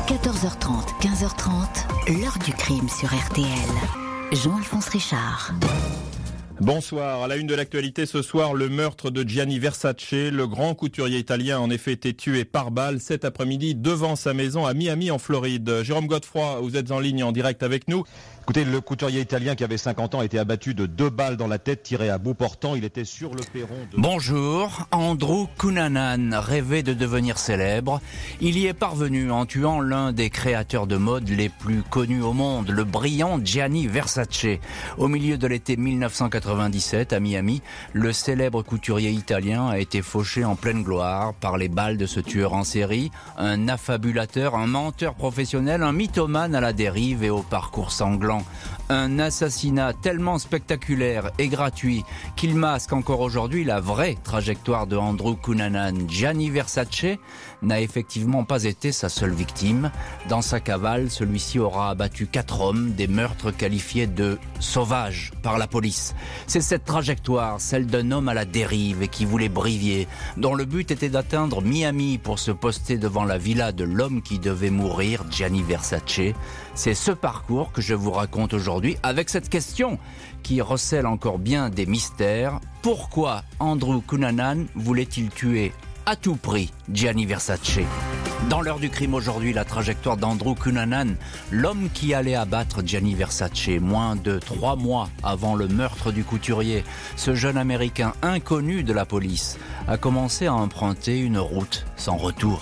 14h30, 15h30, l'heure du crime sur RTL. Jean-Alphonse Richard. Bonsoir. À la une de l'actualité ce soir, le meurtre de Gianni Versace. Le grand couturier italien a en effet été tué par balle cet après-midi devant sa maison à Miami en Floride. Jérôme Godefroy, vous êtes en ligne en direct avec nous. Écoutez, le couturier italien qui avait 50 ans a été abattu de 2 balles dans la tête tirées à bout portant. Il était sur le perron de... Bonjour, Andrew Cunanan rêvait de devenir célèbre. Il y est parvenu en tuant l'un des créateurs de mode les plus connus au monde, le brillant Gianni Versace. Au milieu de l'été 1997, à Miami, le célèbre couturier italien a été fauché en pleine gloire par les balles de ce tueur en série, un affabulateur, un menteur professionnel, un mythomane à la dérive et au parcours sanglant. Un assassinat tellement spectaculaire et gratuit qu'il masque encore aujourd'hui la vraie trajectoire de Andrew Cunanan. Gianni Versace n'a effectivement pas été sa seule victime. Dans sa cavale, celui-ci aura abattu 4 hommes, des meurtres qualifiés de sauvages par la police. C'est cette trajectoire, celle d'un homme à la dérive et qui voulait briller, dont le but était d'atteindre Miami pour se poster devant la villa de l'homme qui devait mourir, Gianni Versace. C'est ce parcours que je vous raconte aujourd'hui avec cette question qui recèle encore bien des mystères. Pourquoi Andrew Cunanan voulait-il tuer à tout prix Gianni Versace ? Dans l'heure du crime aujourd'hui, la trajectoire d'Andrew Cunanan, l'homme qui allait abattre Gianni Versace moins de 3 mois avant le meurtre du couturier. Ce jeune Américain inconnu de la police a commencé à emprunter une route sans retour.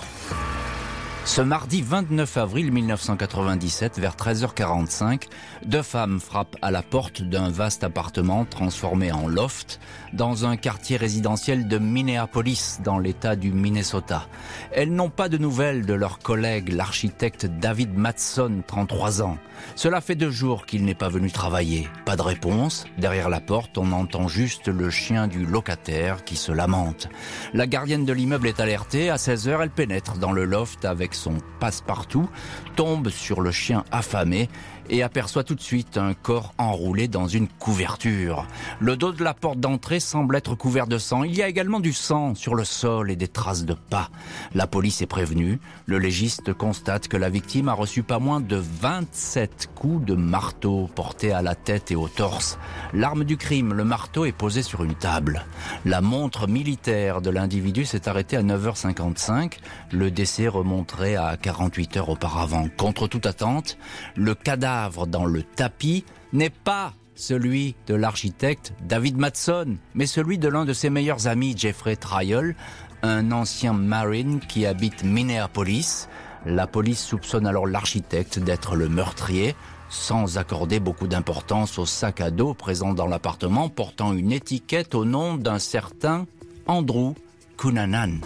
Ce mardi 29 avril 1997, vers 13h45, 2 femmes frappent à la porte d'un vaste appartement transformé en loft dans un quartier résidentiel de Minneapolis, dans l'État du Minnesota. Elles n'ont pas de nouvelles de leur collègue, l'architecte David Matson, 33 ans. Cela fait 2 jours qu'il n'est pas venu travailler. Pas de réponse. Derrière la porte, on entend juste le chien du locataire qui se lamente. La gardienne de l'immeuble est alertée. À 16h, elle pénètre dans le loft avec son passe-partout, tombe sur le chien affamé et aperçoit tout de suite un corps enroulé dans une couverture. Le dos de la porte d'entrée semble être couvert de sang. Il y a également du sang sur le sol et des traces de pas. La police est prévenue. Le légiste constate que la victime a reçu pas moins de 27 coups de marteau portés à la tête et au torse. L'arme du crime, le marteau, est posé sur une table. La montre militaire de l'individu s'est arrêtée à 9h55. Le décès remonterait à 48 heures auparavant. Contre toute attente, le cadavre dans le tapis n'est pas celui de l'architecte David Matson, mais celui de l'un de ses meilleurs amis, Jeffrey Traiol, un ancien Marine qui habite Minneapolis. La police soupçonne alors l'architecte d'être le meurtrier, sans accorder beaucoup d'importance au sac à dos présent dans l'appartement, portant une étiquette au nom d'un certain Andrew Cunanan.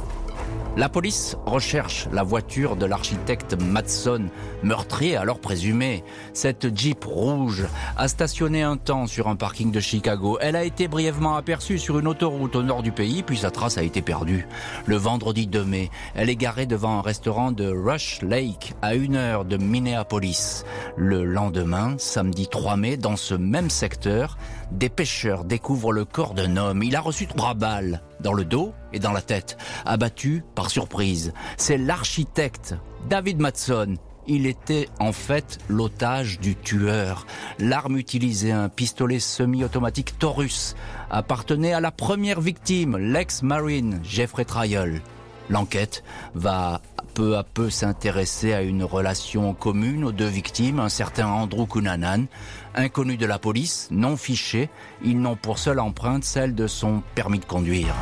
La police recherche la voiture de l'architecte Matson, meurtrier alors présumé. Cette Jeep rouge a stationné un temps sur un parking de Chicago. Elle a été brièvement aperçue sur une autoroute au nord du pays, puis sa trace a été perdue. Le vendredi 2 mai, elle est garée devant un restaurant de Rush Lake, à 1 heure de Minneapolis. Le lendemain, samedi 3 mai, dans ce même secteur, des pêcheurs découvrent le corps d'un homme. Il a reçu 3 balles dans le dos et dans la tête, abattu par surprise. C'est l'architecte David Matson. Il était en fait l'otage du tueur. L'arme utilisée, un pistolet semi-automatique Taurus, appartenait à la première victime, l'ex-marine Jeffrey Traiol. L'enquête va peu à peu s'intéresser à une relation commune aux 2 victimes, un certain Andrew Cunanan, inconnu de la police, non fiché. Ils n'ont pour seule empreinte celle de son permis de conduire.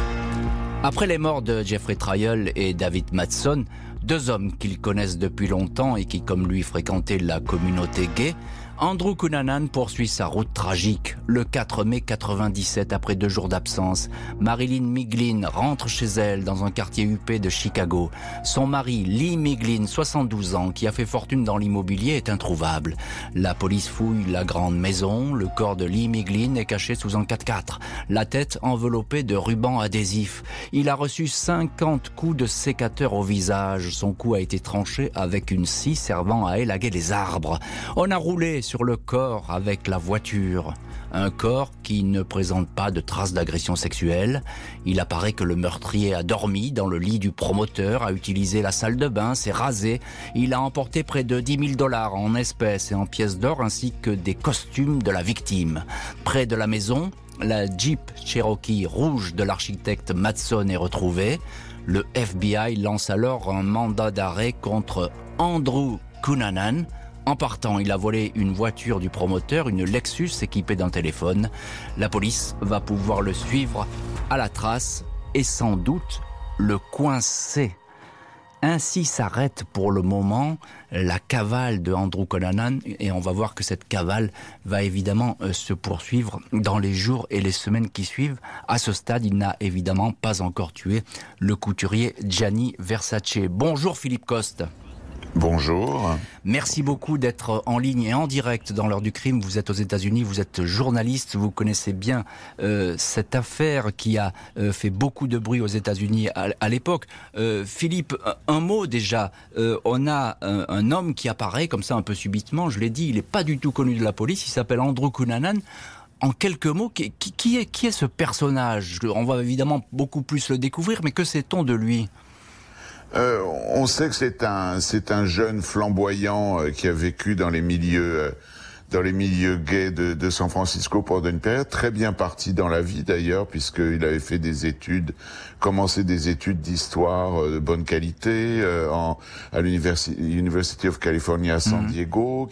Après les morts de Jeffrey Traiol et David Matson, 2 hommes qu'ils connaissent depuis longtemps et qui, comme lui, fréquentaient la communauté gay, Andrew Cunanan poursuit sa route tragique. Le 4 mai 97, après 2 jours d'absence, Marilyn Miglin rentre chez elle dans un quartier huppé de Chicago. Son mari, Lee Miglin, 72 ans, qui a fait fortune dans l'immobilier, est introuvable. La police fouille la grande maison. Le corps de Lee Miglin est caché sous un 4x4. La tête enveloppée de rubans adhésifs. Il a reçu 50 coups de sécateur au visage. Son cou a été tranché avec une scie servant à élaguer les arbres. On a roulé sur le corps avec la voiture. Un corps qui ne présente pas de traces d'agression sexuelle. Il apparaît que le meurtrier a dormi dans le lit du promoteur, a utilisé la salle de bain, s'est rasé. Il a emporté près de $10 000 en espèces et en pièces d'or ainsi que des costumes de la victime. Près de la maison, la Jeep Cherokee rouge de l'architecte Matson est retrouvée. Le FBI lance alors un mandat d'arrêt contre Andrew Cunanan. En partant, il a volé une voiture du promoteur, une Lexus équipée d'un téléphone. La police va pouvoir le suivre à la trace et sans doute le coincer. Ainsi s'arrête pour le moment la cavale de Andrew Cunanan et on va voir que cette cavale va évidemment se poursuivre dans les jours et les semaines qui suivent. À ce stade, il n'a évidemment pas encore tué le couturier Gianni Versace. Bonjour Philippe Coste. Bonjour. Merci beaucoup d'être en ligne et en direct dans l'heure du crime. Vous êtes aux États-Unis, vous êtes journaliste, vous connaissez bien cette affaire qui a fait beaucoup de bruit aux États-Unis à l'époque. Philippe, un mot déjà. On a un homme qui apparaît comme ça un peu subitement, je l'ai dit, il n'est pas du tout connu de la police, il s'appelle Andrew Cunanan. En quelques mots, qui est ce personnage ? On va évidemment beaucoup plus le découvrir, mais que sait-on de lui ? On sait que c'est un jeune flamboyant qui a vécu dans les milieux gays de San Francisco pendant une période, très bien parti dans la vie d'ailleurs, puisqu'il avait fait commencé des études d'histoire de bonne qualité à l'University of California à San Diego,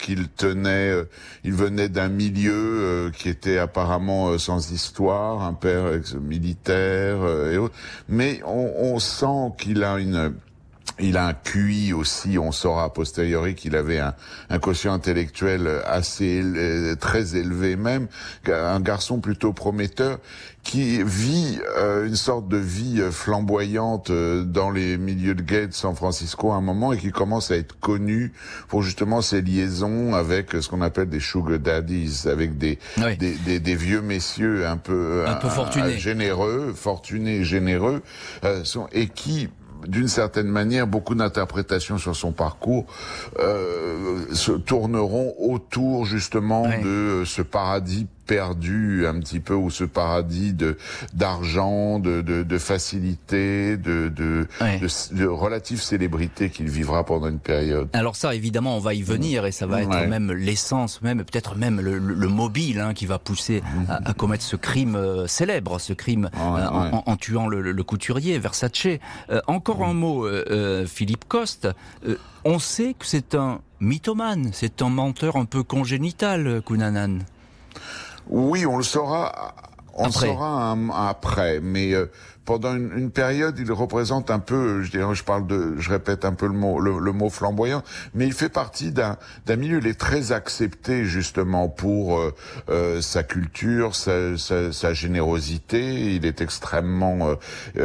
il venait d'un milieu qui était apparemment sans histoire, un père militaire et autres, mais on sent qu'il a il a un QI aussi, on saura a posteriori qu'il avait un quotient intellectuel très élevé même, un garçon plutôt prometteur qui vit une sorte de vie flamboyante dans les milieux de gays de San Francisco à un moment et qui commence à être connu pour justement ses liaisons avec ce qu'on appelle des sugar daddies, avec des vieux messieurs un peu fortunés, généreux, et qui d'une certaine manière, beaucoup d'interprétations sur son parcours se tourneront autour justement de ce paradis perdu un petit peu, ou ce paradis d'argent, de facilité, de relative célébrité qu'il vivra pendant une période. Alors ça, évidemment, on va y venir et ça va être même l'essence, peut-être même le mobile qui va pousser à commettre ce crime célèbre, ce crime en tuant le couturier Versace. Encore un mot, Philippe Coste. On sait que c'est un mythomane, c'est un menteur un peu congénital, Cunanan. Oui, on le saura. On le saura après, mais pendant une période, il représente un peu, je répète un peu le mot flamboyant, mais il fait partie d'un milieu, il est très accepté justement pour sa culture, sa générosité. Il est extrêmement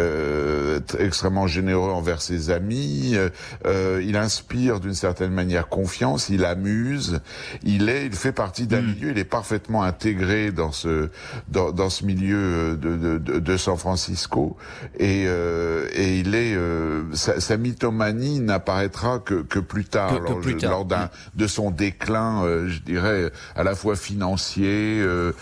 généreux envers ses amis. Il inspire d'une certaine manière confiance. Il amuse. Il fait partie d'un milieu. Il est parfaitement intégré dans ce milieu de San Francisco. Et il est sa mythomanie n'apparaîtra que plus tard, lors de son déclin, je dirais à la fois financier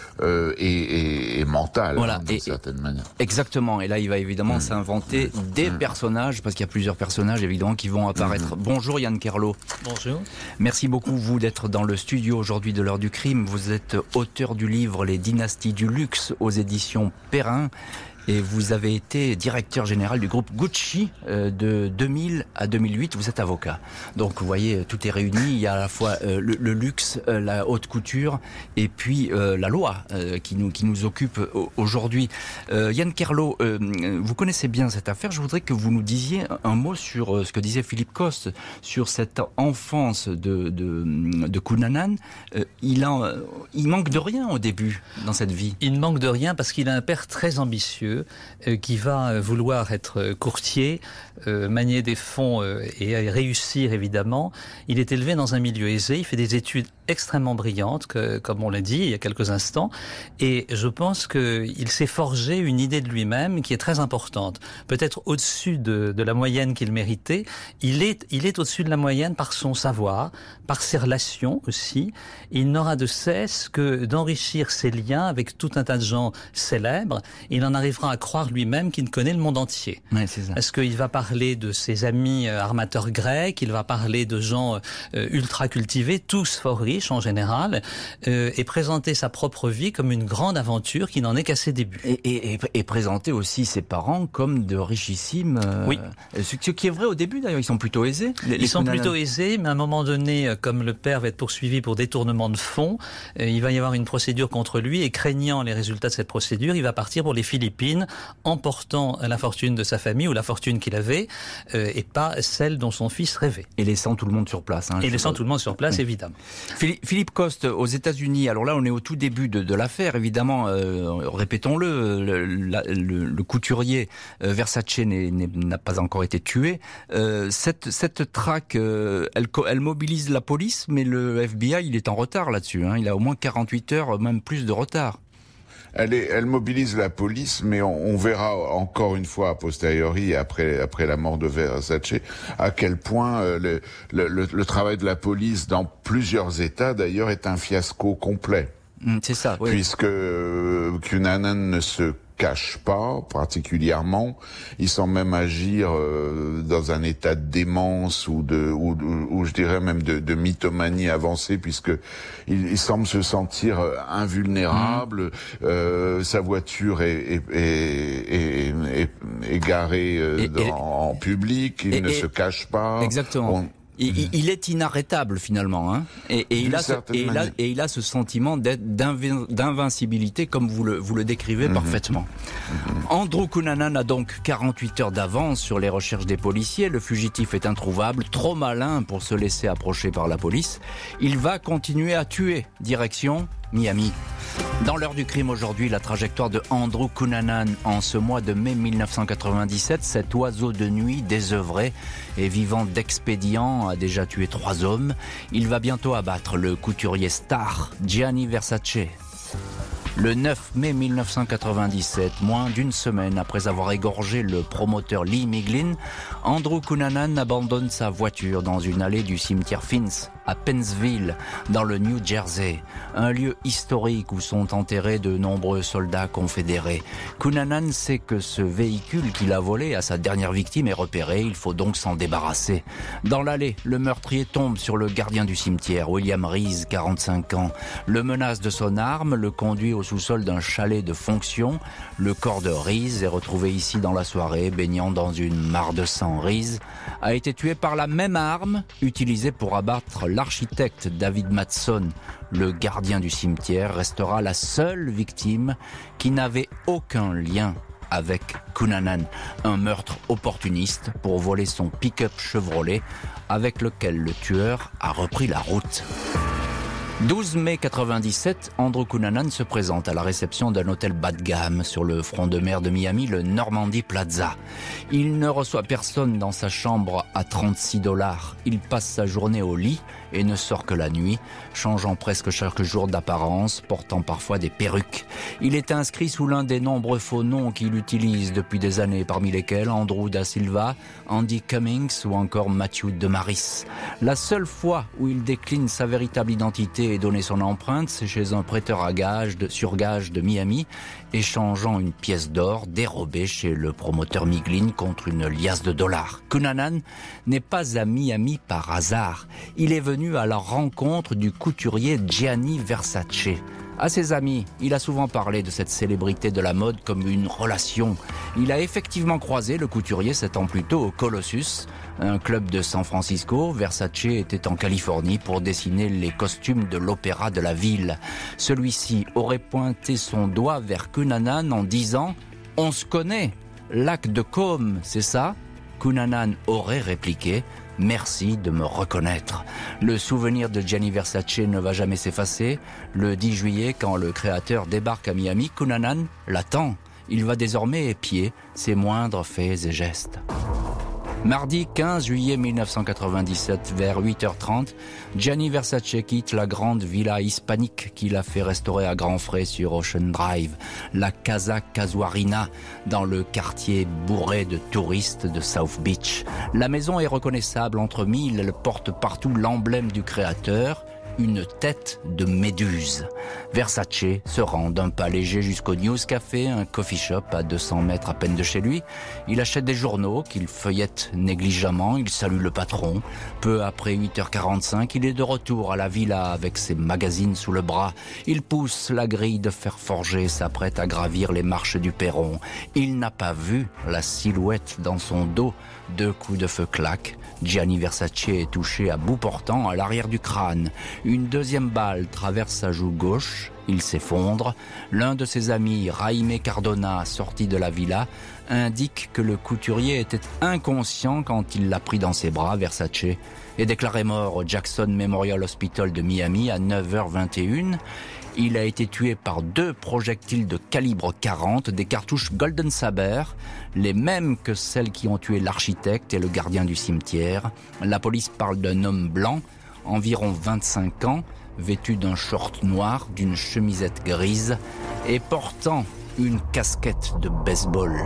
et mental, d'une certaine manière. Exactement. Et là, il va évidemment s'inventer des personnages, parce qu'il y a plusieurs personnages évidemment qui vont apparaître. Bonjour Yann Kerlo. Bonjour. Merci beaucoup vous d'être dans le studio aujourd'hui de l'heure du crime. Vous êtes auteur du livre Les dynasties du luxe aux éditions Perrin. Et vous avez été directeur général du groupe Gucci de 2000 à 2008. Vous êtes avocat. Donc vous voyez, tout est réuni. Il y a à la fois le luxe, la haute couture et puis la loi qui nous occupe aujourd'hui. Yann Kerlo, vous connaissez bien cette affaire. Je voudrais que vous nous disiez un mot sur ce que disait Philippe Coste, sur cette enfance de Cunanan. Il manque de rien au début dans cette vie. Il ne manque de rien parce qu'il a un père très ambitieux. ambitieux, qui va vouloir être courtier, manier des fonds et réussir évidemment. Il est élevé dans un milieu aisé, il fait des études extrêmement brillantes, comme on l'a dit il y a quelques instants, et je pense qu'il s'est forgé une idée de lui-même qui est très importante, peut-être au-dessus de la moyenne qu'il méritait. Il est au-dessus de la moyenne par son savoir, par ses relations aussi. Il n'aura de cesse que d'enrichir ses liens avec tout un tas de gens célèbres. Il en arrivera à croire lui-même qu'il connaît le monde entier. Ouais, c'est ça. Parce qu'il va parler de ses amis armateurs grecs, il va parler de gens ultra cultivés, tous fort riches en général, et présenter sa propre vie comme une grande aventure qui n'en est qu'à ses débuts. Et présenter aussi ses parents comme de richissimes. Oui. Ce qui est vrai au début d'ailleurs, ils sont plutôt aisés. Ils sont plutôt aisés, mais à un moment donné, comme le père va être poursuivi pour détournement de fonds, il va y avoir une procédure contre lui, et craignant les résultats de cette procédure, il va partir pour les Philippines, emportant la fortune de sa famille ou la fortune qu'il avait, et pas celle dont son fils rêvait. Et laissant tout le monde sur place. Et laissant tout le monde sur place, oui. Évidemment. Philippe Coste, aux États-Unis. Alors là, on est au tout début de l'affaire, évidemment. Répétons-le, le couturier Versace n'a pas encore été tué. Cette traque, elle mobilise la police, mais le FBI, il est en retard là-dessus. Il a au moins 48 heures, même plus de retard. Elle mobilise la police, mais on verra encore une fois a posteriori, après la mort de Versace, à quel point le travail de la police dans plusieurs États d'ailleurs est un fiasco complet. C'est ça, oui. Puisque Cunanan ne se cache pas particulièrement, il semble même agir dans un état de démence ou je dirais même de mythomanie avancée, puisque il semble se sentir invulnérable. Sa voiture est garée en public, il ne se cache pas. Exactement. Il est inarrêtable finalement, et il a ce sentiment d'invincibilité comme vous le décrivez parfaitement. Andrew Cunanan a donc 48 heures d'avance sur les recherches des policiers. Le fugitif est introuvable, trop malin pour se laisser approcher par la police. Il va continuer à tuer. Direction Miami. Dans l'heure du crime aujourd'hui, la trajectoire de Andrew Cunanan en ce mois de mai 1997, cet oiseau de nuit désœuvré et vivant d'expédients a déjà tué 3 hommes. Il va bientôt abattre le couturier star Gianni Versace. Le 9 mai 1997, moins d'une semaine après avoir égorgé le promoteur Lee Miglin, Andrew Cunanan abandonne sa voiture dans une allée du cimetière Finns, à Pennsville, dans le New Jersey, un lieu historique où sont enterrés de nombreux soldats confédérés. Cunanan sait que ce véhicule qu'il a volé à sa dernière victime est repéré, il faut donc s'en débarrasser. Dans l'allée, le meurtrier tombe sur le gardien du cimetière, William Reese, 45 ans. Le menace de son arme, le conduit au sous-sol d'un chalet de fonction. Le corps de Reese est retrouvé ici dans la soirée, baignant dans une mare de sang. Reese a été tué par la même arme utilisée pour abattre l'architecte David Matson. Le gardien du cimetière restera la seule victime qui n'avait aucun lien avec Cunanan. Un meurtre opportuniste pour voler son pick-up Chevrolet avec lequel le tueur a repris la route. 12 mai 97, Andrew Cunanan se présente à la réception d'un hôtel bas de gamme sur le front de mer de Miami, le Normandy Plaza. Il ne reçoit personne dans sa chambre à $36. Il passe sa journée au lit et ne sort que la nuit, changeant presque chaque jour d'apparence, portant parfois des perruques. Il est inscrit sous l'un des nombreux faux noms qu'il utilise depuis des années, parmi lesquels Andrew Da Silva, Andy Cummings ou encore Matthew Demaris. La seule fois où il décline sa véritable identité et donner son empreinte, c'est chez un prêteur à gage sur gage de Miami, échangeant une pièce d'or dérobée chez le promoteur Miglin contre une liasse de dollars. Cunanan n'est pas à Miami par hasard. Il est venu à la rencontre du couturier Gianni Versace. À ses amis, il a souvent parlé de cette célébrité de la mode comme une relation. Il a effectivement croisé le couturier 7 ans plus tôt au Colossus, un club de San Francisco. Versace était en Californie pour dessiner les costumes de l'opéra de la ville. Celui-ci aurait pointé son doigt vers Cunanan en disant « On se connaît, lac de Côme, c'est ça ?» Cunanan aurait répliqué « Merci de me reconnaître ». Le souvenir de Gianni Versace ne va jamais s'effacer. Le 10 juillet, quand le créateur débarque à Miami, Cunanan l'attend. Il va désormais épier ses moindres faits et gestes. Mardi 15 juillet 1997, vers 8h30, Gianni Versace quitte la grande villa hispanique qu'il a fait restaurer à grands frais sur Ocean Drive, la Casa Casuarina, dans le quartier bourré de touristes de South Beach. La maison est reconnaissable entre mille, elle porte partout l'emblème du créateur, une tête de méduse. Versace se rend d'un pas léger jusqu'au News Café, un coffee shop à 200 mètres à peine de chez lui. Il achète des journaux qu'il feuillette négligemment, il salue le patron. Peu après 8h45, il est de retour à la villa avec ses magazines sous le bras. Il pousse la grille de fer forgé et s'apprête à gravir les marches du perron. Il n'a pas vu la silhouette dans son dos. 2 coups de feu claquent. Gianni Versace est touché à bout portant à l'arrière du crâne. Une deuxième balle traverse sa joue gauche. Il s'effondre. L'un de ses amis, Jaime Cardona, sorti de la villa, indique que le couturier était inconscient quand il l'a pris dans ses bras. Versace est déclaré mort au Jackson Memorial Hospital de Miami à 9h21. Il a été tué par 2 projectiles de calibre 40, des cartouches Golden Saber, les mêmes que celles qui ont tué l'architecte et le gardien du cimetière. La police parle d'un homme blanc, environ 25 ans, vêtu d'un short noir, d'une chemisette grise et portant une casquette de baseball.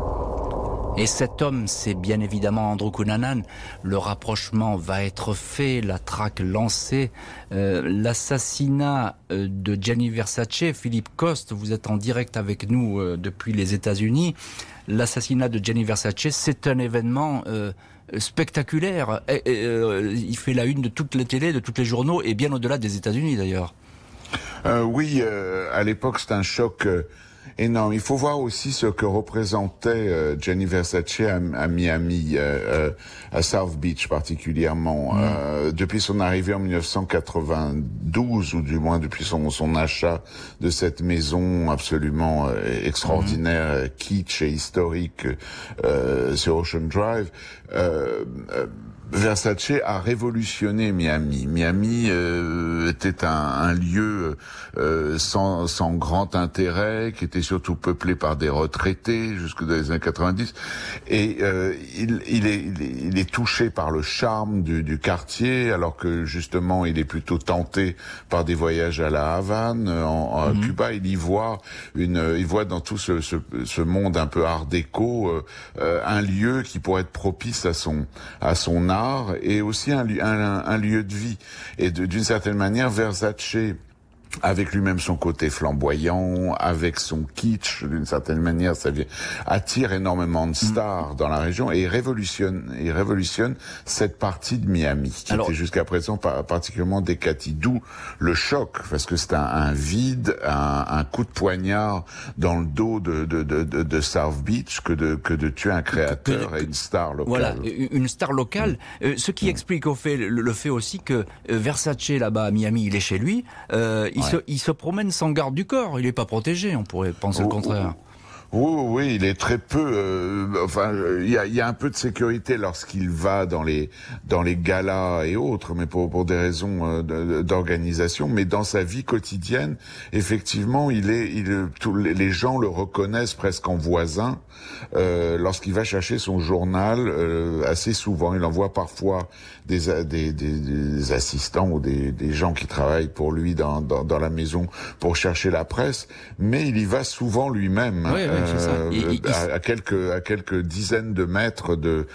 Et cet homme, c'est bien évidemment Andrew Cunanan. Le rapprochement va être fait, la traque lancée. L'assassinat de Gianni Versace, Philippe Coste, vous êtes en direct avec nous depuis les États-Unis. L'assassinat de Gianni Versace, c'est un événement spectaculaire. Il fait la une de toutes les télés, de tous les journaux, et bien au-delà des États-Unis d'ailleurs. Oui, à l'époque, c'est un choc énorme. Il faut voir aussi ce que représentait Gianni Versace à Miami, à South Beach particulièrement. Depuis son arrivée en 1992, ou du moins depuis son achat de cette maison absolument extraordinaire, kitsch et historique sur Ocean Drive, Versace a révolutionné Miami. Miami était un lieu sans grand intérêt, qui était surtout peuplé par des retraités jusque dans les années 90. Et il est touché par le charme du quartier, alors que justement il est plutôt tenté par des voyages à la Havane, à Cuba. Il voit dans tout ce monde un peu art déco un lieu qui pourrait être propice à son art, et aussi un lieu de vie. Et d'une certaine manière, Versace, avec lui-même son côté flamboyant, avec son kitsch, d'une certaine manière, ça attire énormément de stars dans la région, et il révolutionne cette partie de Miami, qui était jusqu'à présent particulièrement décatie. D'où le choc, parce que c'est un vide, un coup de poignard dans le dos de South Beach que de tuer un créateur et une star locale. Voilà, une star locale. Ce qui explique le fait aussi que Versace, là-bas à Miami, il est chez lui, il se promène sans garde du corps, il n'est pas protégé, on pourrait penser le contraire. Oui, il est très peu. Il y a un peu de sécurité lorsqu'il va dans les galas et autres, mais pour des raisons d'organisation. Mais dans sa vie quotidienne, effectivement, les gens le reconnaissent presque en voisin lorsqu'il va chercher son journal. Assez souvent, il envoie parfois des assistants ou des gens qui travaillent pour lui dans la maison pour chercher la presse, mais il y va souvent lui-même. Oui, c'est ça. À quelques dizaines de mètres de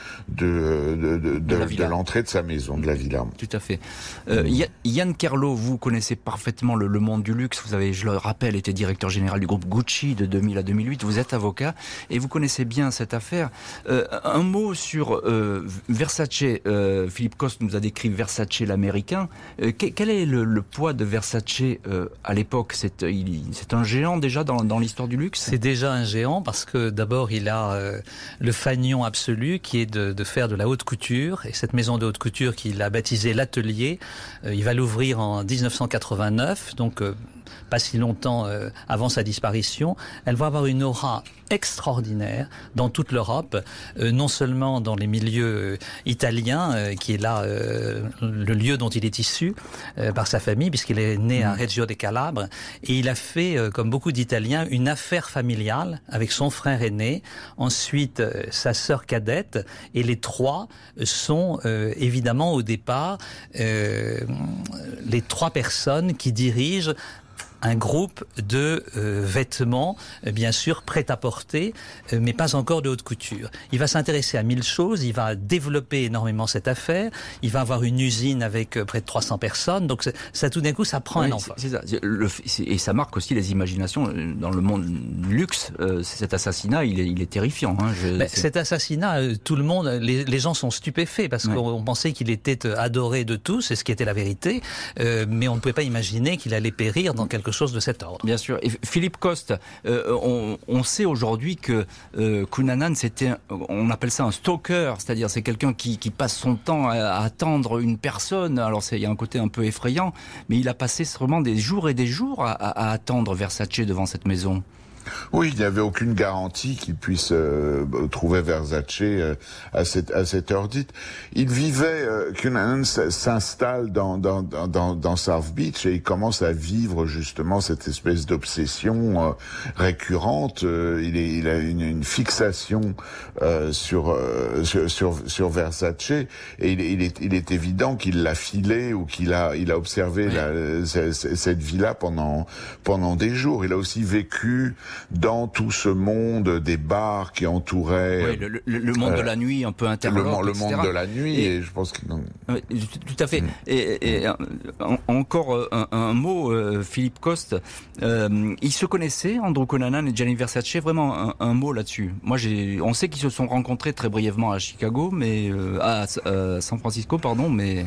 l'entrée de sa maison, de la villa. Tout à fait. Yann Kerlo, vous connaissez parfaitement le monde du luxe. Vous avez, je le rappelle, été directeur général du groupe Gucci de 2000 à 2008. Vous êtes avocat et vous connaissez bien cette affaire. Un mot sur Versace. Philippe Coste nous a décrit Versace l'américain. Quel est le poids de Versace à l'époque? C'est un géant déjà dans l'histoire du luxe? C'est déjà un géant parce que d'abord il a le fanion absolu qui est de faire de la haute couture, et cette maison de haute couture qu'il a baptisée l'Atelier, il va l'ouvrir en 1989, donc pas si longtemps avant sa disparition. Elle va avoir une aura extraordinaire dans toute l'Europe, non seulement dans les milieux italiens, qui est là le lieu dont il est issu par sa famille, puisqu'il est né à Reggio de Calabre, et il a fait, comme beaucoup d'Italiens, une affaire familiale avec son frère aîné, ensuite sa sœur cadette, et les trois sont évidemment au départ les trois personnes qui dirigent un groupe de vêtements, bien sûr, prêt-à-porter, mais pas encore de haute couture. Il va s'intéresser à 1000 choses, il va développer énormément cette affaire, il va avoir une usine avec près de 300 personnes, donc ça tout d'un coup, ça prend un envol. C'est ça. Et ça marque aussi les imaginations dans le monde luxe. Cet assassinat, il est terrifiant. Cet assassinat, tout le monde, les gens sont stupéfaits, parce qu'on pensait qu'il était adoré de tous, et ce qui était la vérité, mais on ne pouvait pas imaginer qu'il allait périr dans quelque chose de cet ordre. Bien sûr. Et Philippe Coste, on sait aujourd'hui que Cunanan, on appelle ça un stalker, c'est-à-dire c'est quelqu'un qui passe son temps à attendre une personne. Alors il y a un côté un peu effrayant, mais il a passé vraiment des jours et des jours à attendre Versace devant cette maison. Oui, il n'y avait aucune garantie qu'il puisse trouver Versace à cette heure dite. Il vivait, Cunanan s'installe dans South Beach et il commence à vivre justement cette espèce d'obsession récurrente. Il a une fixation sur Versace et il est évident qu'il l'a filé ou qu'il a observé cette vie-là pendant des jours. Il a aussi vécu dans tout ce monde des bars qui entouraient... Oui, le monde de la nuit, un peu interlope, le monde de la nuit, et je pense que... Oui, tout à fait. Et encore un mot, Philippe Coste. Ils se connaissaient, Andrew Cunanan et Gianni Versace, vraiment un mot là-dessus. On sait qu'ils se sont rencontrés très brièvement à Chicago, mais à San Francisco, pardon, mais...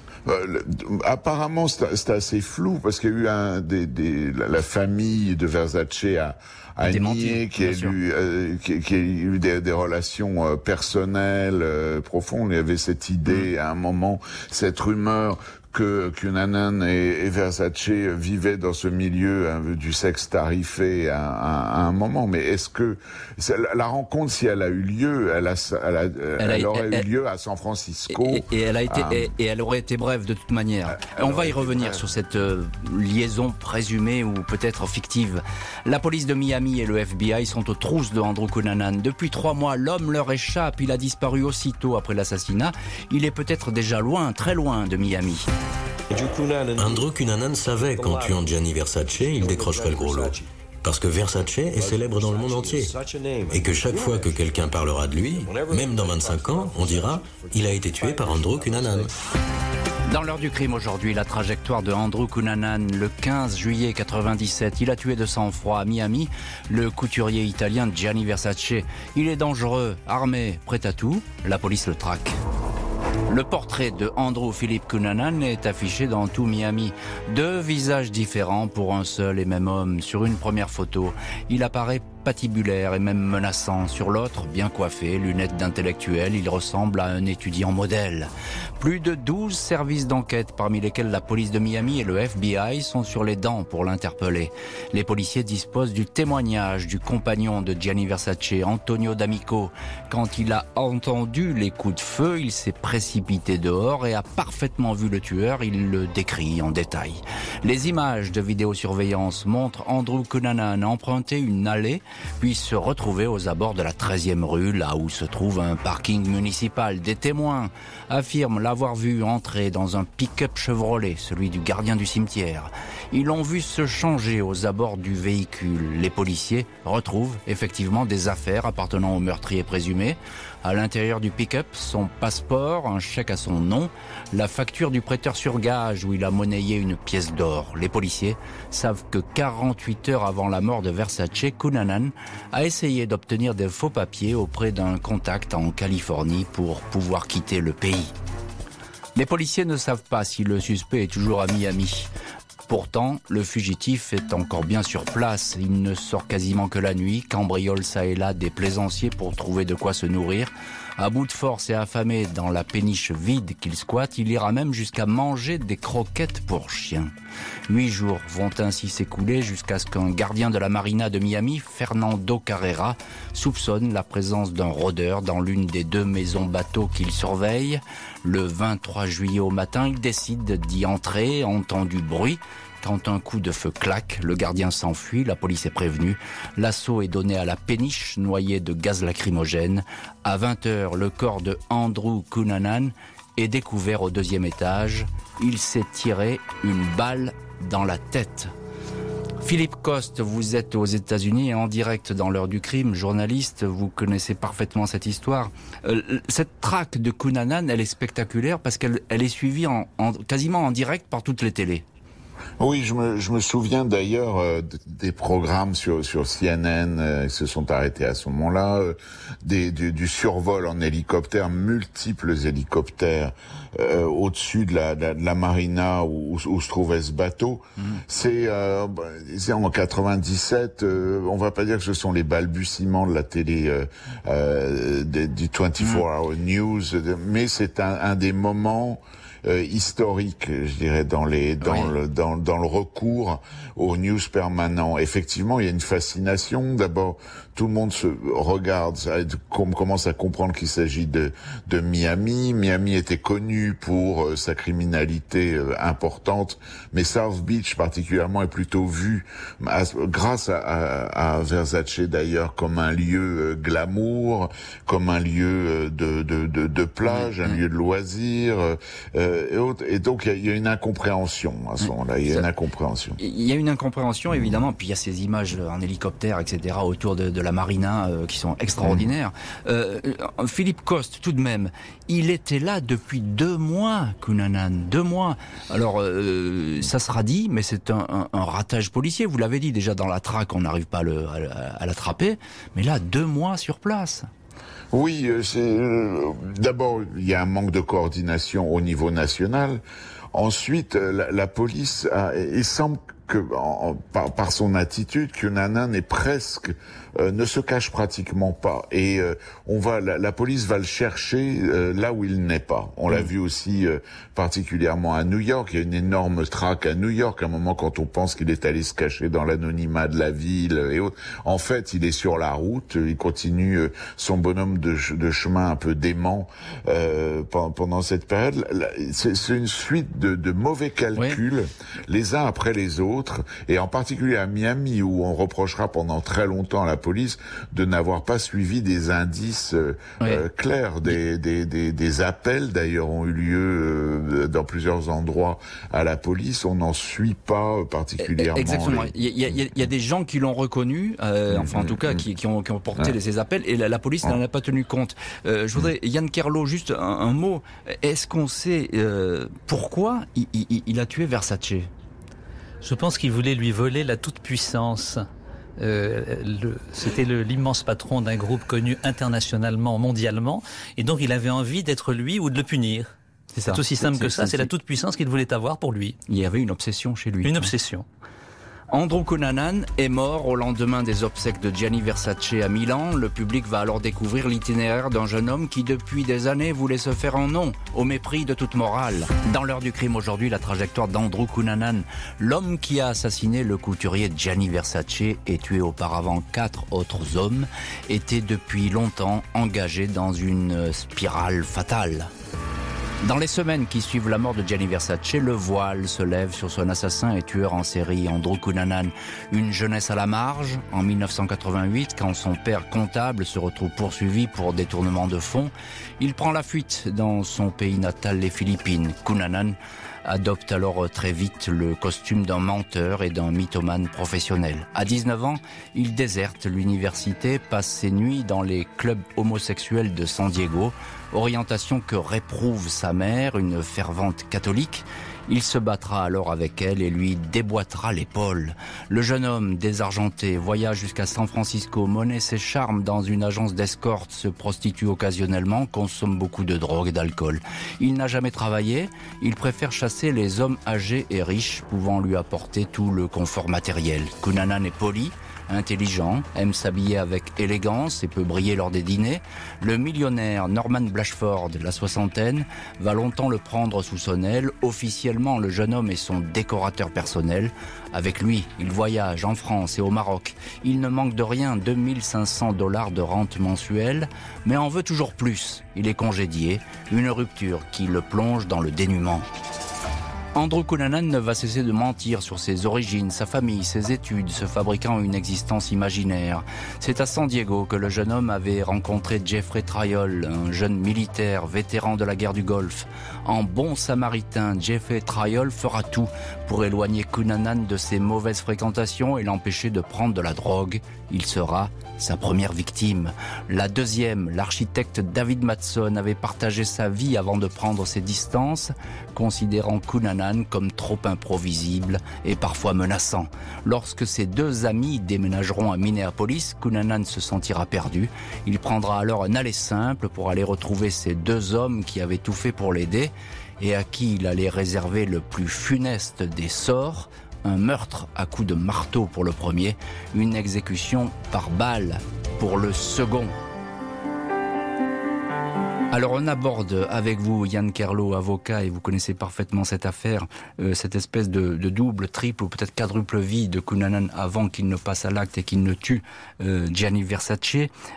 Apparemment, c'est assez flou parce qu'il y a eu la famille de Versace a nié qu'il y a eu des relations personnelles profondes. Il y avait cette idée à un moment, cette rumeur que Cunanan et Versace vivaient dans ce milieu du sexe tarifé à un moment. Mais est-ce que la rencontre, si elle a eu lieu, elle aurait eu lieu à San Francisco et elle aurait été brève de toute manière. On va y revenir sur cette liaison présumée ou peut-être fictive. La police de Miami et le FBI sont aux trousses de Andrew Cunanan. Depuis 3 mois, l'homme leur échappe. Il a disparu aussitôt après l'assassinat. Il est peut-être déjà loin, très loin de Miami. Andrew Cunanan savait qu'en tuant Gianni Versace, il décrocherait le gros lot. Parce que Versace est célèbre dans le monde entier. Et que chaque fois que quelqu'un parlera de lui, même dans 25 ans, on dira « il a été tué par Andrew Cunanan ». Dans l'heure du crime aujourd'hui, la trajectoire de Andrew Cunanan, le 15 juillet 97. Il a tué de sang-froid à Miami le couturier italien Gianni Versace. Il est dangereux, armé, prêt à tout. La police le traque. Le portrait de Andrew Philip Cunanan est affiché dans tout Miami. 2 visages différents pour un seul et même homme. Sur une première photo, il apparaît patibulaire et même menaçant. Sur l'autre, bien coiffé, lunettes d'intellectuel, il ressemble à un étudiant modèle. Plus de 12 services d'enquête, parmi lesquels la police de Miami et le FBI, sont sur les dents pour l'interpeller. Les policiers disposent du témoignage du compagnon de Gianni Versace, Antonio D'Amico. Quand il a entendu les coups de feu, il s'est précipité dehors et a parfaitement vu le tueur. Il le décrit en détail. Les images de vidéosurveillance montrent Andrew Cunanan emprunter une allée puis se retrouver aux abords de la 13e rue, là où se trouve un parking municipal. Des témoins affirment l'avoir vu entrer dans un pick-up Chevrolet, celui du gardien du cimetière. Ils l'ont vu se changer aux abords du véhicule. Les policiers retrouvent effectivement des affaires appartenant au meurtrier présumé. À l'intérieur du pick-up, son passeport, un chèque à son nom, la facture du prêteur sur gage où il a monnayé une pièce d'or. Les policiers savent que 48 heures avant la mort de Versace, Cunanan a essayé d'obtenir des faux papiers auprès d'un contact en Californie pour pouvoir quitter le pays. Les policiers ne savent pas si le suspect est toujours à Miami. Pourtant, le fugitif est encore bien sur place. Il ne sort quasiment que la nuit, cambriole ça et là des plaisanciers pour trouver de quoi se nourrir. À bout de force et affamé dans la péniche vide qu'il squatte, il ira même jusqu'à manger des croquettes pour chiens. 8 jours vont ainsi s'écouler jusqu'à ce qu'un gardien de la marina de Miami, Fernando Carrera, soupçonne la présence d'un rôdeur dans l'une des 2 maisons bateaux qu'il surveille. Le 23 juillet au matin, il décide d'y entrer, entend du bruit. Quand un coup de feu claque, le gardien s'enfuit, la police est prévenue. L'assaut est donné à la péniche, noyée de gaz lacrymogène. À 20h, le corps de Andrew Cunanan est découvert au 2e étage. Il s'est tiré une balle dans la tête. Philippe Coste, vous êtes aux États-Unis et en direct dans l'heure du crime, journaliste, vous connaissez parfaitement cette histoire. Cette traque de Cunanan, elle est spectaculaire parce qu'elle est suivie quasiment en direct par toutes les télés. Oui, je me souviens d'ailleurs des programmes sur CNN qui se sont arrêtés à ce moment-là, du survol en hélicoptère, multiples hélicoptères au-dessus de la marina où se trouvait ce bateau. C'est en 97, on va pas dire que ce sont les balbutiements de la télé du 24-hour news, mais c'est un des moments historique, je dirais, dans le recours aux news permanents. Effectivement, il y a une fascination. D'abord, tout le monde se regarde, commence à comprendre qu'il s'agit de Miami. Miami était connu pour sa criminalité importante, mais South Beach particulièrement est plutôt vu, grâce à Versace d'ailleurs, comme un lieu glamour, comme un lieu de plage, un lieu de loisirs. Et donc il y a une incompréhension à ce moment-là. Il y a une incompréhension. Il y a une incompréhension évidemment. Puis il y a ces images en hélicoptère, etc. autour de la marina qui sont extraordinaires. Philippe Coste, tout de même, il était là depuis 2 mois, Cunanan, 2 mois. Alors ça sera dit, mais c'est un ratage policier. Vous l'avez dit déjà dans la traque, on n'arrive pas à l'attraper. Mais là, 2 mois sur place. Oui, d'abord, il y a un manque de coordination au niveau national. Ensuite, la police il semble que par son attitude, Cunanan est presque ne se cache pratiquement pas, et la police va le chercher là où il n'est pas. On l'a vu aussi particulièrement à New York. Il y a une énorme traque à New York à un moment quand on pense qu'il est allé se cacher dans l'anonymat de la ville et autres. En fait, il est sur la route, il continue son bonhomme de chemin un peu dément pendant cette période. C'est une suite de mauvais calculs, les uns après les autres, et en particulier à Miami, où on reprochera pendant très longtemps à la police de n'avoir pas suivi des indices clairs. Des appels d'ailleurs ont eu lieu dans plusieurs endroits à la police. On n'en suit pas particulièrement. Exactement. Il y a des gens qui l'ont reconnu, enfin en tout cas qui ont porté ces appels, et la police n'en a pas tenu compte. Je voudrais, Yann Kerlo, juste un mot. Est-ce qu'on sait pourquoi il a tué Versace ? Je pense qu'il voulait lui voler la toute-puissance. C'était l'immense patron d'un groupe connu internationalement, mondialement, et donc il avait envie d'être lui ou de le punir. C'est aussi simple que ça, c'est la toute-puissance qu'il voulait avoir pour lui. Il y avait une obsession chez lui. Une obsession. Andrew Cunanan est mort au lendemain des obsèques de Gianni Versace à Milan. Le public va alors découvrir l'itinéraire d'un jeune homme qui depuis des années voulait se faire un nom, au mépris de toute morale. Dans l'heure du crime aujourd'hui, la trajectoire d'Andrew Cunanan, l'homme qui a assassiné le couturier Gianni Versace et tué auparavant 4 autres hommes, était depuis longtemps engagé dans une spirale fatale. Dans les semaines qui suivent la mort de Gianni Versace, le voile se lève sur son assassin et tueur en série, Andrew Cunanan. Une jeunesse à la marge, en 1988, quand son père comptable se retrouve poursuivi pour détournement de fonds, il prend la fuite dans son pays natal, les Philippines. Cunanan adopte alors très vite le costume d'un menteur et d'un mythomane professionnel. À 19 ans, il déserte l'université, passe ses nuits dans les clubs homosexuels de San Diego, orientation que réprouve sa mère, une fervente catholique. Il se battra alors avec elle et lui déboîtera l'épaule. Le jeune homme désargenté voyage jusqu'à San Francisco, monnaie ses charmes dans une agence d'escorte, se prostitue occasionnellement, consomme beaucoup de drogue et d'alcool. Il n'a jamais travaillé, il préfère chasser les hommes âgés et riches, pouvant lui apporter tout le confort matériel. Cunanan est poli, intelligent, aime s'habiller avec élégance et peut briller lors des dîners. Le millionnaire Norman Blatchford, la soixantaine, va longtemps le prendre sous son aile. Officiellement, le jeune homme est son décorateur personnel. Avec lui, il voyage en France et au Maroc. Il ne manque de rien, $2500 de rente mensuelle, mais en veut toujours plus. Il est congédié, une rupture qui le plonge dans le dénuement. Andrew Cunanan ne va cesser de mentir sur ses origines, sa famille, ses études, se fabriquant une existence imaginaire. C'est à San Diego que le jeune homme avait rencontré Jeffrey Traiol, un jeune militaire vétéran de la guerre du Golfe. En bon samaritain, Jeffrey Traiol fera tout pour éloigner Cunanan de ses mauvaises fréquentations et l'empêcher de prendre de la drogue. Il sera sa première victime. La deuxième, l'architecte David Matson, avait partagé sa vie avant de prendre ses distances, considérant Cunanan comme trop imprévisible et parfois menaçant. Lorsque ses deux amis déménageront à Minneapolis, Cunanan se sentira perdu. Il prendra alors un aller simple pour aller retrouver ces deux hommes qui avaient tout fait pour l'aider et à qui il allait réserver le plus funeste des sorts. Un meurtre à coups de marteau pour le premier, une exécution par balle pour le second. Alors on aborde avec vous, Yann Kerlo, avocat, et vous connaissez parfaitement cette affaire, cette espèce de double, triple ou peut-être quadruple vie de Cunanan avant qu'il ne passe à l'acte et qu'il ne tue Gianni Versace.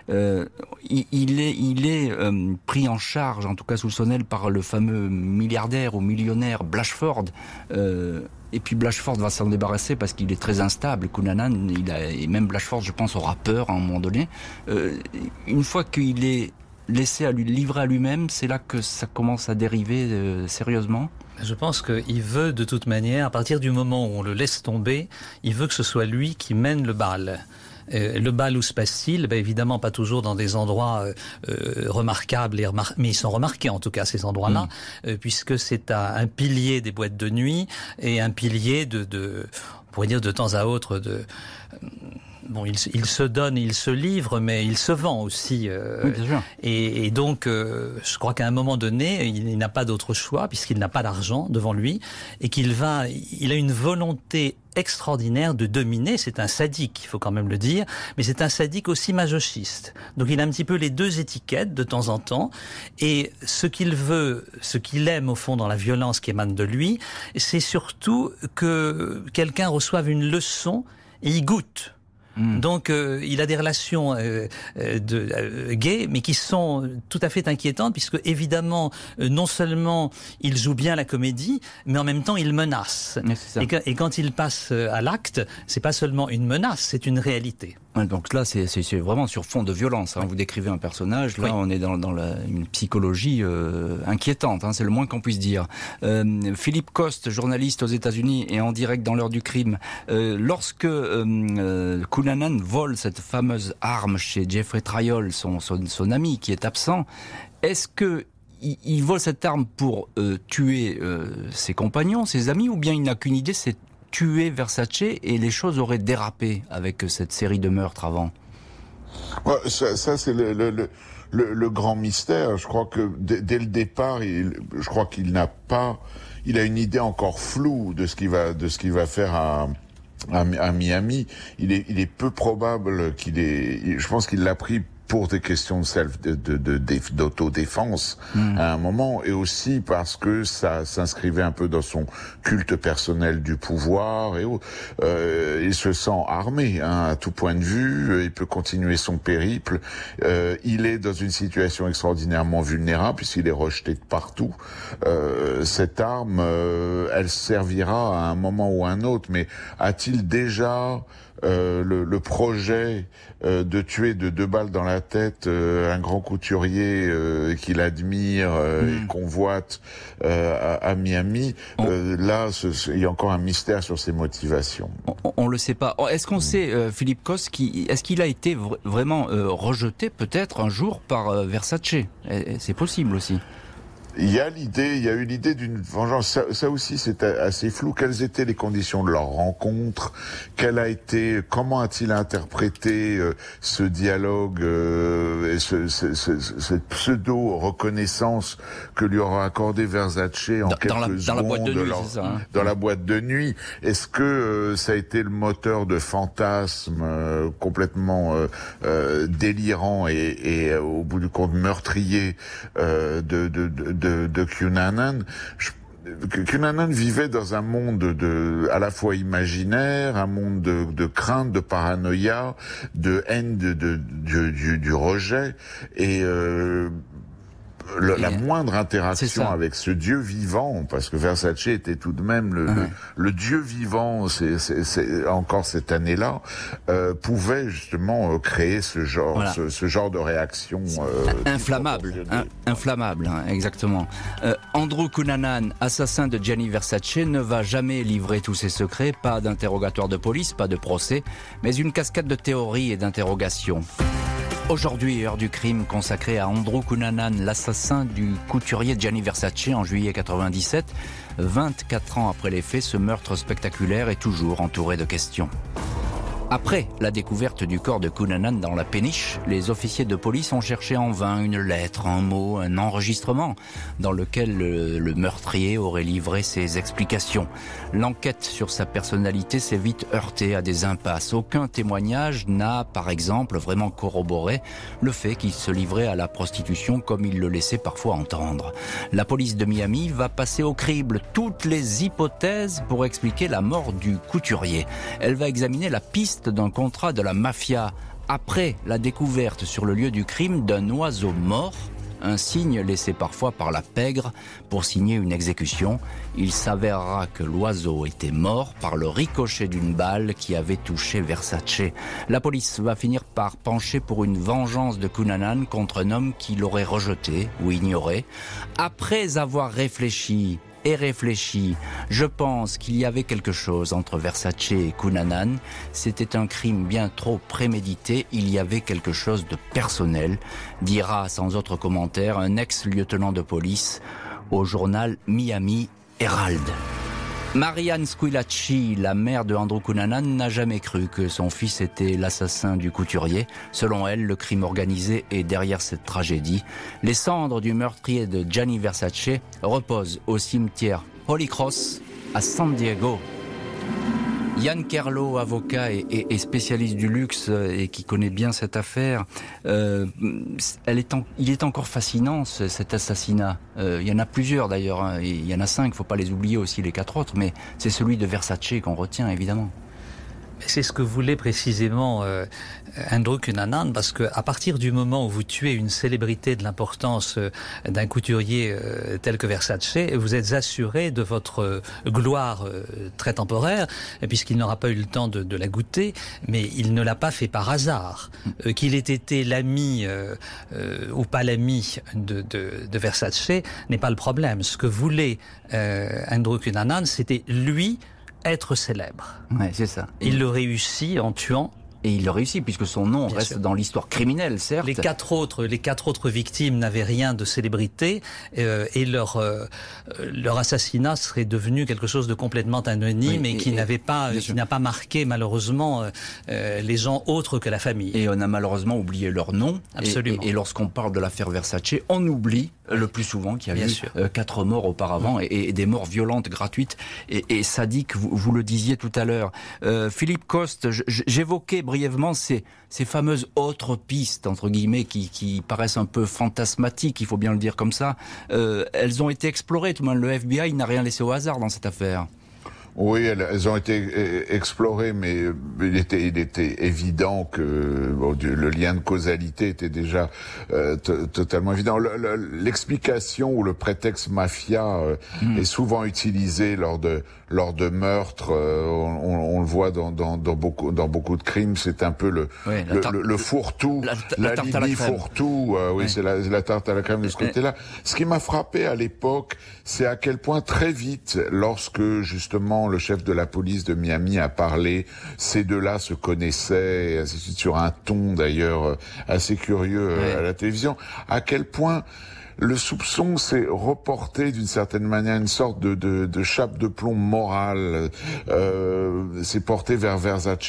Il est pris en charge, en tout cas sous son aile, par le fameux milliardaire ou millionnaire Blatchford. Et puis Blatchford va s'en débarrasser parce qu'il est très instable. Cunanan, et même Blatchford, je pense, aura peur à un moment donné. Une fois qu'il est laissé livrer à lui-même, c'est là que ça commence à dériver sérieusement. Je pense qu'il veut de toute manière, à partir du moment où on le laisse tomber, il veut que ce soit lui qui mène le bal. Le bal, où se passe-t-il ? Évidemment pas toujours dans des endroits remarquables, mais ils sont remarqués en tout cas ces endroits-là, puisque c'est à un pilier des boîtes de nuit et un pilier on pourrait dire de temps à autre Bon, il se donne, il se livre, mais il se vend aussi. Oui, bien sûr. Et donc, je crois qu'à un moment donné, il n'a pas d'autre choix, puisqu'il n'a pas d'argent devant lui, et il a une volonté extraordinaire de dominer. C'est un sadique, il faut quand même le dire, mais c'est un sadique aussi masochiste. Donc il a un petit peu les deux étiquettes de temps en temps, et ce qu'il veut, ce qu'il aime au fond dans la violence qui émane de lui, c'est surtout que quelqu'un reçoive une leçon et y goûte. Donc il a des relations gays, mais qui sont tout à fait inquiétantes, puisque évidemment non seulement il joue bien la comédie, mais en même temps il menace. Et quand il passe à l'acte, c'est pas seulement une menace, c'est une réalité. Donc là, c'est vraiment sur fond de violence. Hein. Vous décrivez un personnage, là on est dans une psychologie inquiétante, hein, c'est le moins qu'on puisse dire. Philippe Coste, journaliste aux États-Unis et en direct dans l'heure du crime, lorsque Cunanan vole cette fameuse arme chez Jeffrey Traiol, son ami qui est absent, est-ce que il vole cette arme pour tuer ses compagnons, ses amis, ou bien il n'a qu'une idée, c'est tuer Versace, et les choses auraient dérapé avec cette série de meurtres avant? Ouais, ça c'est le grand mystère. Je crois que dès le départ, je crois qu'il il a une idée encore floue de ce qu'il va faire à Miami. Il est peu probable je pense qu'il l'a pris pour des questions d'autodéfense à un moment, et aussi parce que ça s'inscrivait un peu dans son culte personnel du pouvoir, et il se sent armé à tout point de vue, il peut continuer son périple, il est dans une situation extraordinairement vulnérable puisqu'il est rejeté de partout. Cette arme, elle servira à un moment ou à un autre, mais a-t-il déjà le projet de tuer de 2 balles dans la tête un grand couturier qu'il admire et convoite à Miami? Là, il y a encore un mystère sur ses motivations. On le sait pas. Est-ce qu'on sait, Philippe Coste, est-ce qu'il a été vraiment rejeté peut-être un jour par Versace? C'est possible aussi. Il y a eu l'idée d'une vengeance. Ça aussi, c'est assez flou. Quelles étaient les conditions de leur rencontre? Comment a-t-il interprété ce dialogue et cette pseudo-reconnaissance que lui aura accordé Versace en quelques secondes dans la boîte de nuit, c'est ça, hein. Dans la boîte de nuit. Est-ce que ça a été le moteur de fantasmes complètement délirants et au bout du compte meurtrier de Cunanan? Cunanan vivait dans un monde à la fois imaginaire, un monde de crainte, de paranoïa, de haine du rejet, et la moindre interaction avec ce Dieu vivant, parce que Versace était tout de même le Dieu vivant, c'est encore cette année-là, pouvait justement créer ce genre de réaction inflammable, exactement. Andrew Cunanan, assassin de Gianni Versace, ne va jamais livrer tous ses secrets, pas d'interrogatoire de police, pas de procès, mais une cascade de théories et d'interrogations. Aujourd'hui, heure du crime consacrée à Andrew Cunanan, l'assassin du couturier Gianni Versace en juillet 97. 24 ans après les faits, ce meurtre spectaculaire est toujours entouré de questions. Après la découverte du corps de Cunanan dans la péniche, les officiers de police ont cherché en vain une lettre, un mot, un enregistrement dans lequel le meurtrier aurait livré ses explications. L'enquête sur sa personnalité s'est vite heurtée à des impasses. Aucun témoignage n'a, par exemple, vraiment corroboré le fait qu'il se livrait à la prostitution comme il le laissait parfois entendre. La police de Miami va passer au crible toutes les hypothèses pour expliquer la mort du couturier. Elle va examiner la piste d'un contrat de la mafia après la découverte sur le lieu du crime d'un oiseau mort, un signe laissé parfois par la pègre pour signer une exécution. Il s'avérera que l'oiseau était mort par le ricochet d'une balle qui avait touché Versace. La police va finir par pencher pour une vengeance de Cunanan contre un homme qui l'aurait rejeté ou ignoré. Après avoir réfléchi, je pense qu'il y avait quelque chose entre Versace et Cunanan. C'était un crime bien trop prémédité, il y avait quelque chose de personnel, dira sans autre commentaire un ex-lieutenant de police au journal Miami Herald. Marianne Squilacci, la mère de Andrew Cunanan, n'a jamais cru que son fils était l'assassin du couturier. Selon elle, le crime organisé est derrière cette tragédie. Les cendres du meurtrier de Gianni Versace reposent au cimetière Holy Cross à San Diego. Yann Kerlo, avocat et spécialiste du luxe et qui connaît bien cette affaire, il est encore fascinant cet assassinat. Il y en a plusieurs d'ailleurs, hein. Il y en a 5, il ne faut pas les oublier aussi les 4 autres, mais c'est celui de Versace qu'on retient évidemment. C'est ce que voulait précisément Andrew Cunanan, parce que à partir du moment où vous tuez une célébrité de l'importance d'un couturier tel que Versace, vous êtes assuré de votre gloire très temporaire, puisqu'il n'aura pas eu le temps de la goûter, mais il ne l'a pas fait par hasard. Qu'il ait été l'ami ou pas l'ami de Versace n'est pas le problème. Ce que voulait Andrew Cunanan, c'était lui être célèbre. Ouais, c'est ça. Il le réussit en tuant. Et il le réussit puisque son nom reste dans l'histoire criminelle, certes. Les quatre autres victimes n'avaient rien de célébrité et leur assassinat serait devenu quelque chose de complètement anonyme et qui n'a pas marqué malheureusement les gens autres que la famille. Et on a malheureusement oublié leur nom. Absolument. Et lorsqu'on parle de l'affaire Versace, on oublie le plus souvent qu'il y a eu 4 morts auparavant et des morts violentes, gratuites et sadiques, vous le disiez tout à l'heure. Philippe Coste, j'évoquais brièvement ces fameuses autres pistes, entre guillemets, qui paraissent un peu fantasmatiques, il faut bien le dire comme ça. Elles ont été explorées, tout le monde. Le FBI n'a rien laissé au hasard dans cette affaire. Oui, elles ont été explorées, mais il était évident que le lien de causalité était déjà totalement évident. L'explication ou le prétexte mafia est souvent utilisé lors de meurtres. On le voit dans beaucoup de crimes. C'est un peu le fourre-tout, l'alibi fourre-tout. Oui, c'est la tarte à la crème de ce côté-là. Ce qui m'a frappé à l'époque, c'est à quel point très vite, lorsque justement le chef de la police de Miami a parlé, ces deux-là se connaissaient, et ainsi de suite, sur un ton d'ailleurs assez curieux à la télévision, à quel point le soupçon s'est reporté d'une certaine manière, une sorte de chape de plomb morale. C'est porté vers Versace,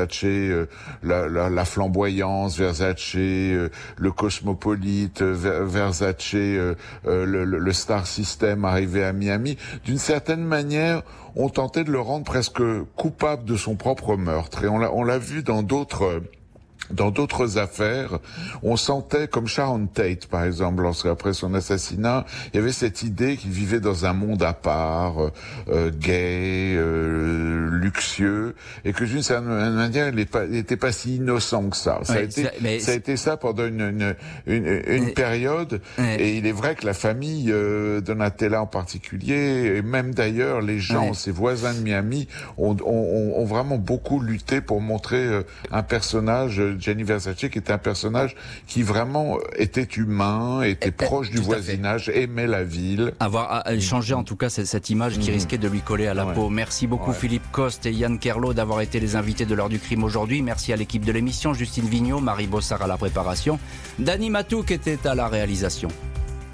la flamboyance, Versace, le cosmopolite, Versace, le star system arrivé à Miami. D'une certaine manière, on tentait de le rendre presque coupable de son propre meurtre. Et on l'a vu dans d'autres affaires, on sentait, comme Sharon Tate par exemple, lorsqu'après son assassinat, il y avait cette idée qu'il vivait dans un monde à part, gay, luxueux, et que d'une certaine manière, il n'était pas si innocent que ça. Ça a été ça pendant une période, et il est vrai que la famille Donatella en particulier, et même d'ailleurs les gens, ses voisins de Miami, ont vraiment beaucoup lutté pour montrer un personnage, Gianni Versace, qui était un personnage qui vraiment était humain, était proche du voisinage, aimait la ville. Avoir changé en tout cas cette image qui risquait de lui coller à la peau. Merci beaucoup Philippe Coste et Yann Kerlo d'avoir été les invités de l'heure du crime aujourd'hui. Merci à l'équipe de l'émission, Justine Vignot, Marie Bossard à la préparation, Dany Matou qui était à la réalisation.